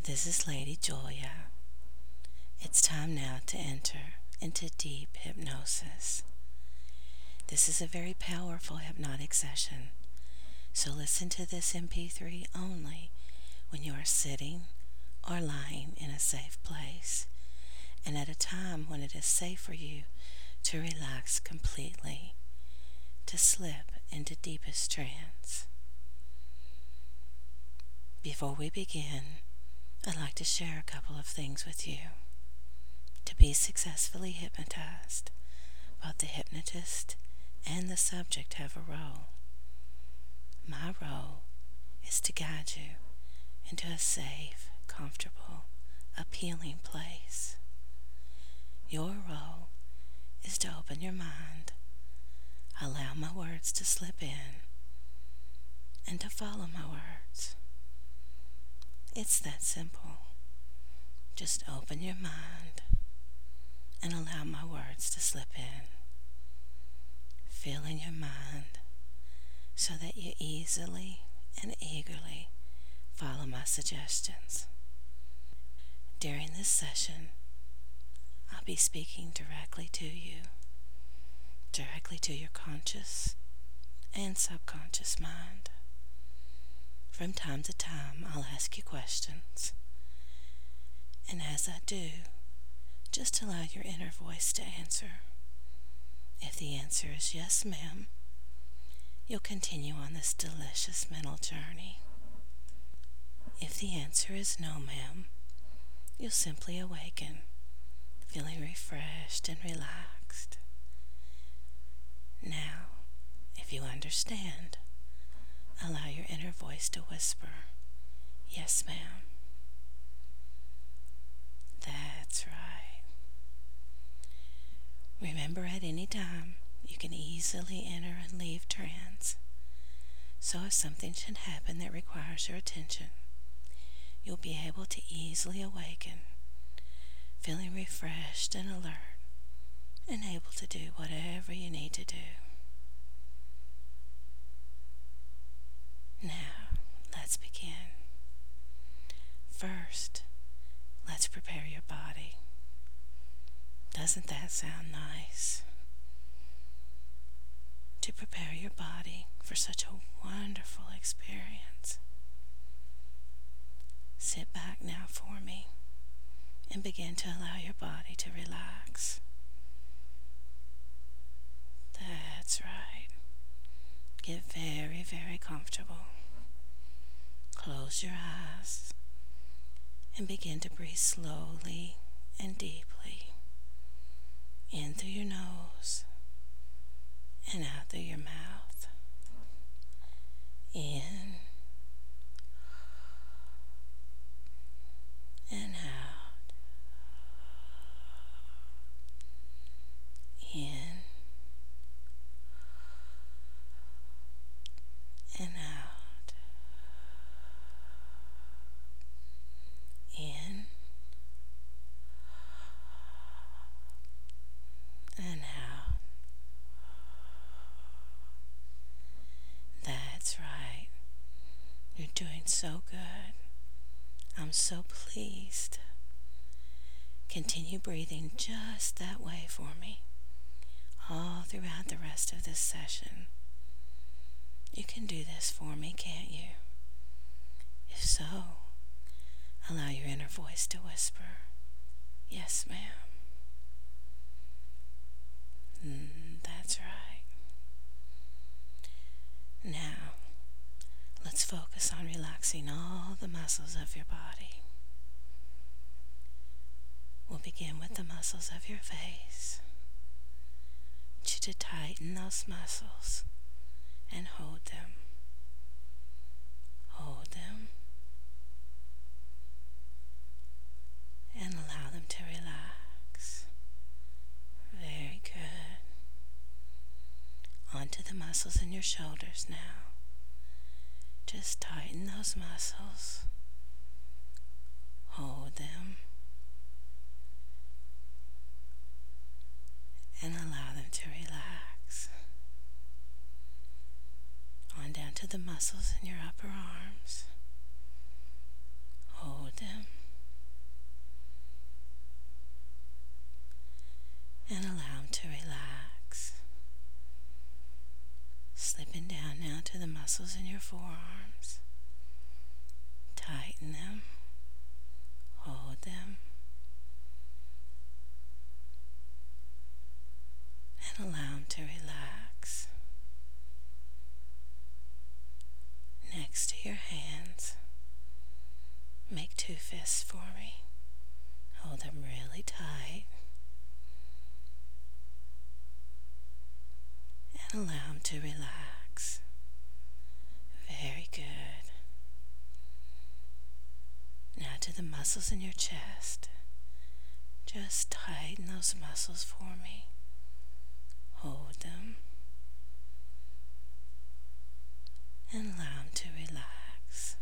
This is Lady Julia. It's time now to enter into deep hypnosis. This is a very powerful hypnotic session, so listen to this MP3 only when you are sitting or lying in a safe place and at a time when it is safe for you to relax completely, to slip into deepest trance. Before we begin, I'd like to share a couple of things with you. To be successfully hypnotized, both the hypnotist and the subject have a role. My role is to guide you into a safe, comfortable, appealing place. Your role is to open your mind, allow my words to slip in, and to follow my words. It's that simple. Just open your mind and allow my words to slip in. Fill in your mind so that you easily and eagerly follow my suggestions. During this session, I'll be speaking directly to you, directly to your conscious and subconscious mind. From time to time, I'll ask you questions, and as I do, just allow your inner voice to answer. If the answer is yes, ma'am, you'll continue on this delicious mental journey. If the answer is no, ma'am, you'll simply awaken, feeling refreshed and relaxed. Now, if you understand, allow your inner voice to whisper, yes, ma'am. That's right. Remember, at any time, you can easily enter and leave trance. So if something should happen that requires your attention, you'll be able to easily awaken, feeling refreshed and alert, and able to do whatever you need to do. Now, let's begin. First, let's prepare your body. Doesn't that sound nice? To prepare your body for such a wonderful experience. Sit back now for me and begin to allow your body to relax. That's right. Get very, very comfortable. Close your eyes and begin to breathe slowly and deeply in through your nose and out through your mouth. In and out. In and out. In and out. That's right. You're doing so good. I'm so pleased. Continue breathing just that way for me, all throughout the rest of this session. You can do this for me, can't you? If so, allow your inner voice to whisper, yes, ma'am. That's right. Now, let's focus on relaxing all the muscles of your body. We'll begin with the muscles of your face. I want you to tighten those muscles and hold them. Hold them. And allow them to relax. Very good. Onto the muscles in your shoulders now. Just tighten those muscles. Hold them. And allow them to relax. On down to the muscles in your upper arms. Hold them. muscles in your forearms. Tighten them, hold them, and allow them to relax. Next to your hands, make two fists for me. Hold them really tight and allow them to relax. Very good. Now to the muscles in your chest. Just tighten those muscles for me. Hold them and allow them to relax.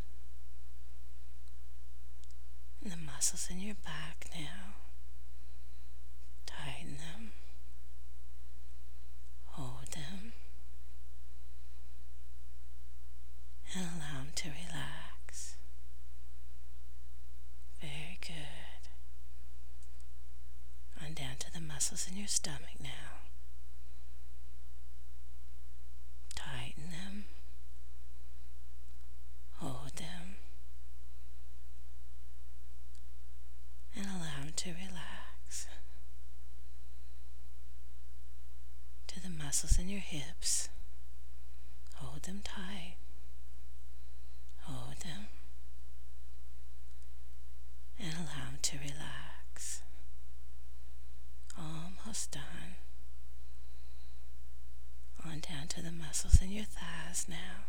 And the muscles in your back now. Tighten them. Hold them. And allow them to relax. Very good. On down to the muscles in your stomach now. Tighten them. Hold them. And allow them to relax. To the muscles in your hips. Hold them tight. Hold them. And allow them to relax. Almost done. On down to the muscles in your thighs now.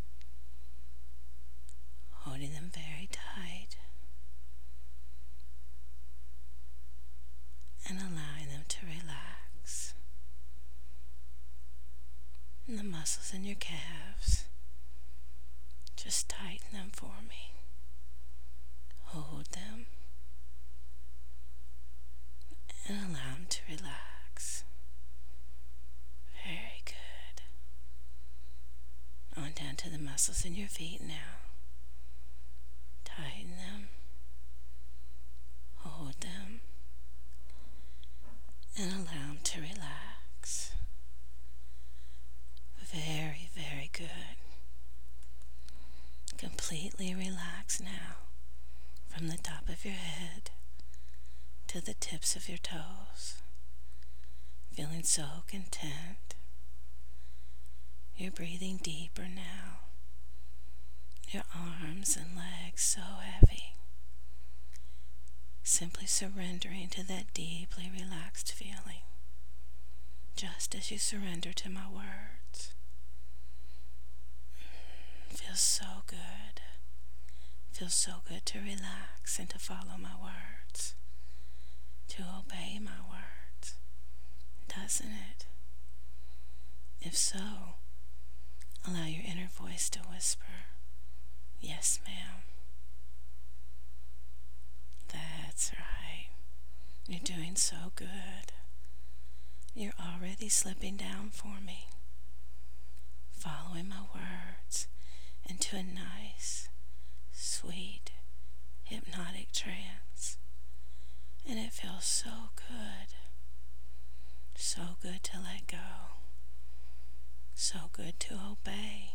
Holding them very tight. And allowing them to relax. And the muscles in your calves. Just tighten them for me. Hold them. And allow them to relax. Very good. On down to the muscles in your feet now. Tighten them. Hold them. And allow them to relax. Very, very good. Completely relax now from the top of your head to the tips of your toes. Feeling so content. You're breathing deeper now. Your arms and legs so heavy. Simply surrendering to that deeply relaxed feeling. Just as you surrender to my words. Feels so good. Feels so good to relax and to follow my words. To obey my words. Doesn't it? If so, allow your inner voice to whisper, "Yes, ma'am." That's right. You're doing so good. You're already slipping down for me. Following my words into a nice, sweet, hypnotic trance. And it feels so good. So good to let go. So good to obey.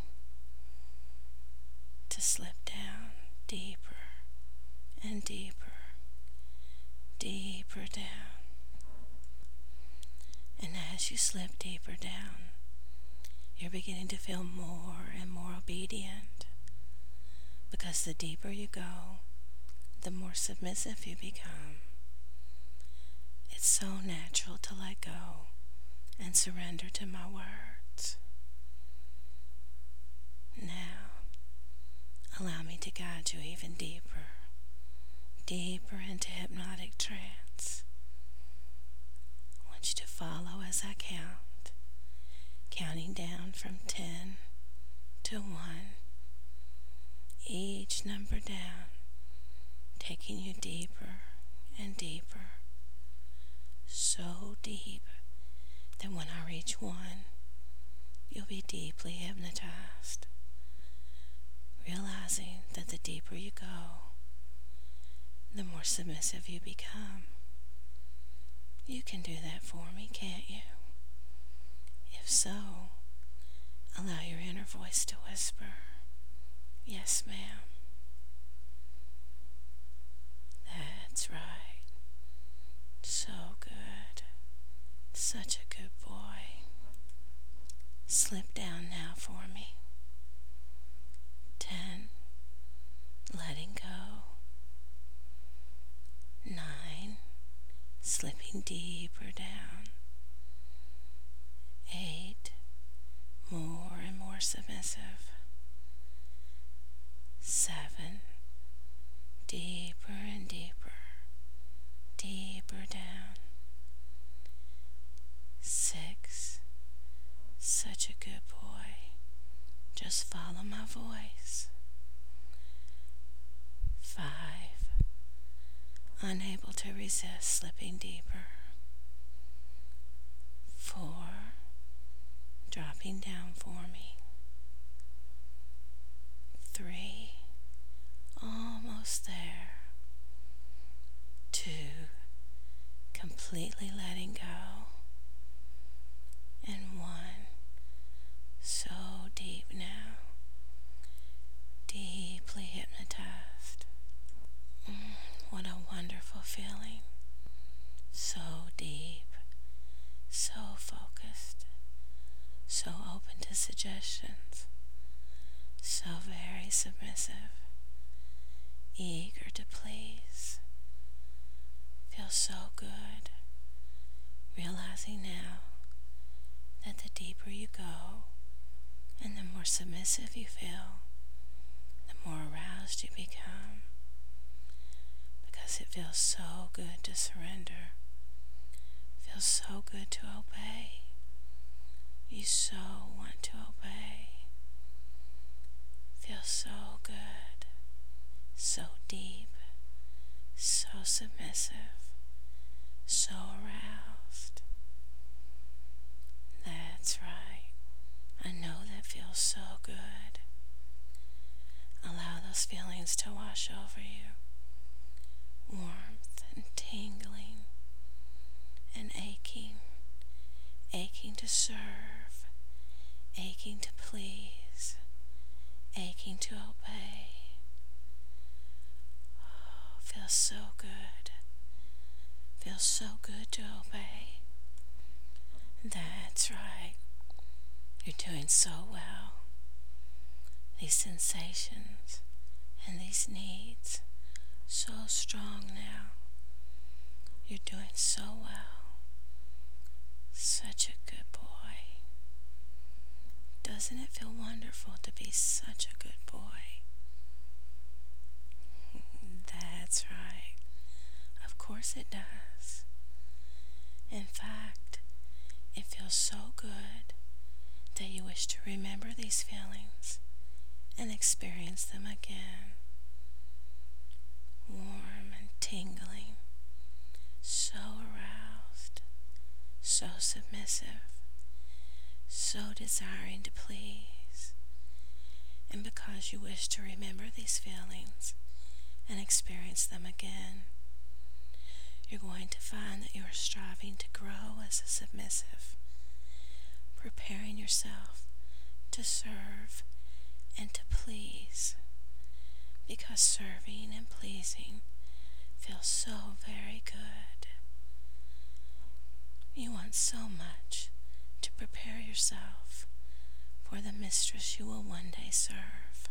To slip down deeper and deeper. Deeper down. And as you slip deeper down, you're beginning to feel more and more obedient. Because the deeper you go, the more submissive you become. It's so natural to let go and surrender to my words. Now, allow me to guide you even deeper. Deeper into hypnotic trance. I want you to follow as I count, counting down from 10 to 1. Each number down, taking you deeper and deeper. So deep that when I reach 1, you'll be deeply hypnotized. Realizing that the deeper you go, the more submissive you become. You can do that for me, can't you? If so, Allow your inner voice to whisper, "Yes, ma'am. That's right. So good. Such a good boy. Slip down now for me. 10. Letting go. 9. Slipping deeper down. 8. More and more submissive. 7. Deeper and deeper. Deeper down. 6. Such a good boy. Just follow my voice. 5. Unable to resist slipping deeper. 4. Dropping down for me. 3. Almost there. 2. Completely letting go. And 1. So deep now. Deeply hypnotized. What a wonderful feeling. So deep. So focused. So open to suggestions. So very submissive. Eager to please. Feels so good. Realizing now that the deeper you go and the more submissive you feel, the more aroused you become. Because it feels so good to surrender. It feels so good to obey. You so want to obey. Feels so good, so deep, so submissive, so aroused. That's right. I know that feels so good. Allow those feelings to wash over you. Warmth and tingling and aching. Aching to serve. Aching to please. Aching to obey. Oh, feels so good. Feels so good to obey. That's right. You're doing so well. These sensations and these needs, so strong now. You're doing so well. Such a good boy. Doesn't it feel wonderful to be such a good boy? That's right. Of course it does. In fact, it feels so good that you wish to remember these feelings and experience them again. Warm and tingling, so aroused, so submissive, so desiring to please. And because you wish to remember these feelings and experience them again, you're going to find that you are striving to grow as a submissive, preparing yourself to serve and to please, because serving and pleasing feels so very good. You want so much to prepare yourself for the mistress you will one day serve.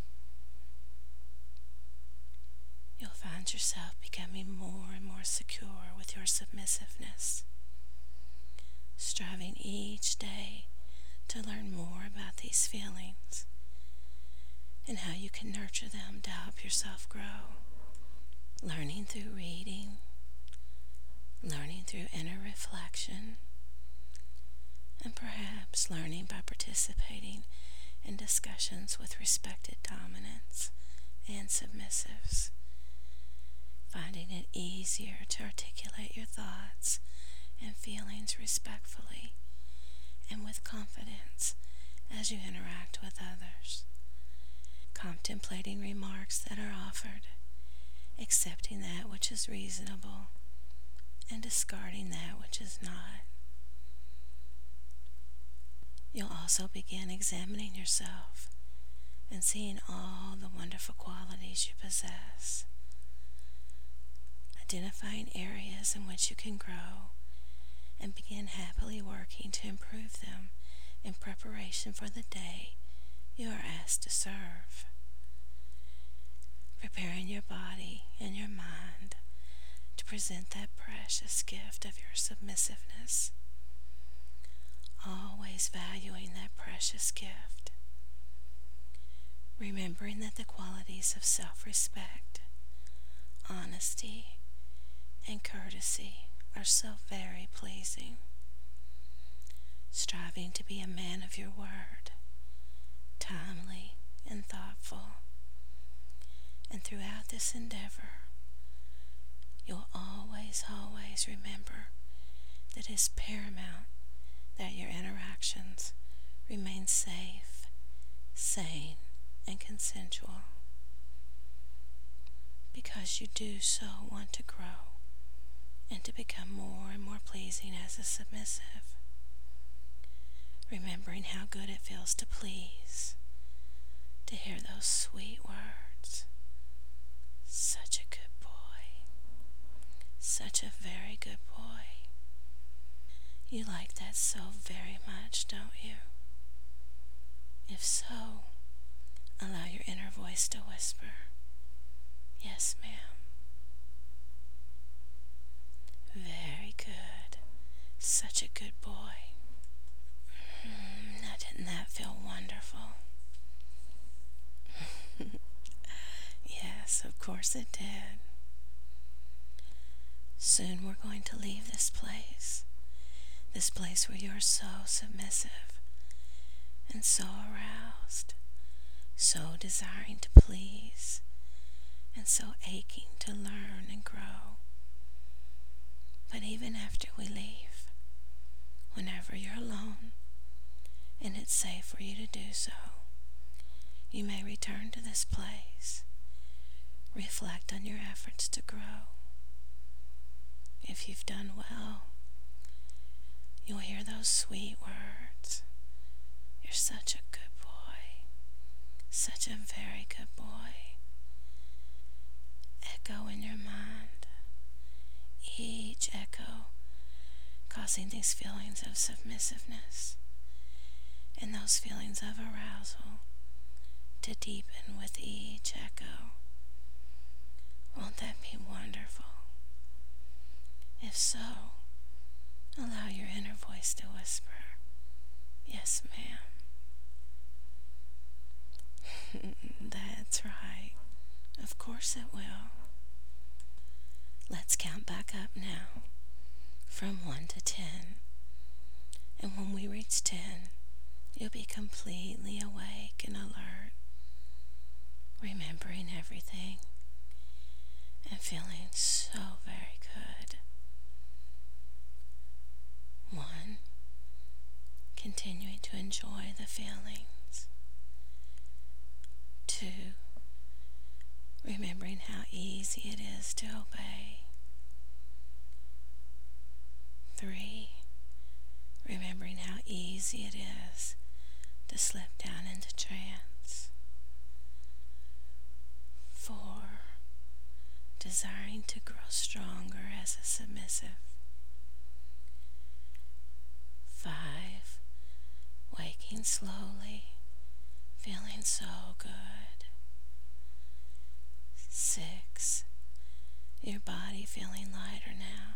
You'll find yourself becoming more and more secure with your submissiveness, striving each day to learn more about these feelings and how you can nurture them to help yourself grow. Learning through reading, learning through inner reflection, and perhaps learning by participating in discussions with respected dominants and submissives, finding it easier to articulate your thoughts and feelings respectfully and with confidence as you interact with others, contemplating remarks that are offered, accepting that which is reasonable, and discarding that which is not. You'll also begin examining yourself and seeing all the wonderful qualities you possess, identifying areas in which you can grow, and begin happily working to improve them in preparation for the day you are asked to serve. Preparing your body and your mind to present that precious gift of your submissiveness, always valuing that precious gift, remembering that the qualities of self-respect, honesty, and courtesy are so very pleasing, striving to be a man of your word, timely and thoughtful. And throughout this endeavor, you'll always remember that it is paramount that your interactions remain safe, sane, and consensual, because you do so want to grow and to become more and more pleasing as a submissive, remembering how good it feels to please, to hear those sweet words. Such a good boy. Such a very good boy. You like that so very much, don't you? If so, allow your inner voice to whisper, "Yes, ma'am." Very good. Such a good boy. Now, didn't that feel wonderful? Yes, of course it did. Soon we're going to leave this place where you're so submissive and so aroused, so desiring to please, and so aching to learn and grow. But even after we leave, whenever you're alone and it's safe for you to do so, you may return to this place, reflect on your efforts to grow. If you've done well, you'll hear those sweet words. You're such a good boy. Such a very good boy. Echo in your mind. Each echo causing these feelings of submissiveness and those feelings of arousal to deepen with each echo. Won't that be wonderful? If so, allow your inner voice to whisper, "Yes, ma'am." That's right. Of course it will. Let's count back up now, from 1 to 10. And when we reach 10, you'll be completely awake and alert, remembering everything and feeling so very good. 1, continuing to enjoy the feelings. 2, remembering how easy it is to obey. 3, remembering how easy it is to slip down into trance. 4, desiring to grow stronger as a submissive. 5, waking slowly, feeling so good. 6, your body feeling lighter now.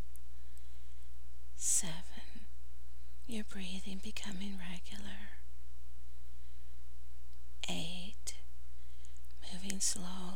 7, your breathing becoming regular. 8, moving slowly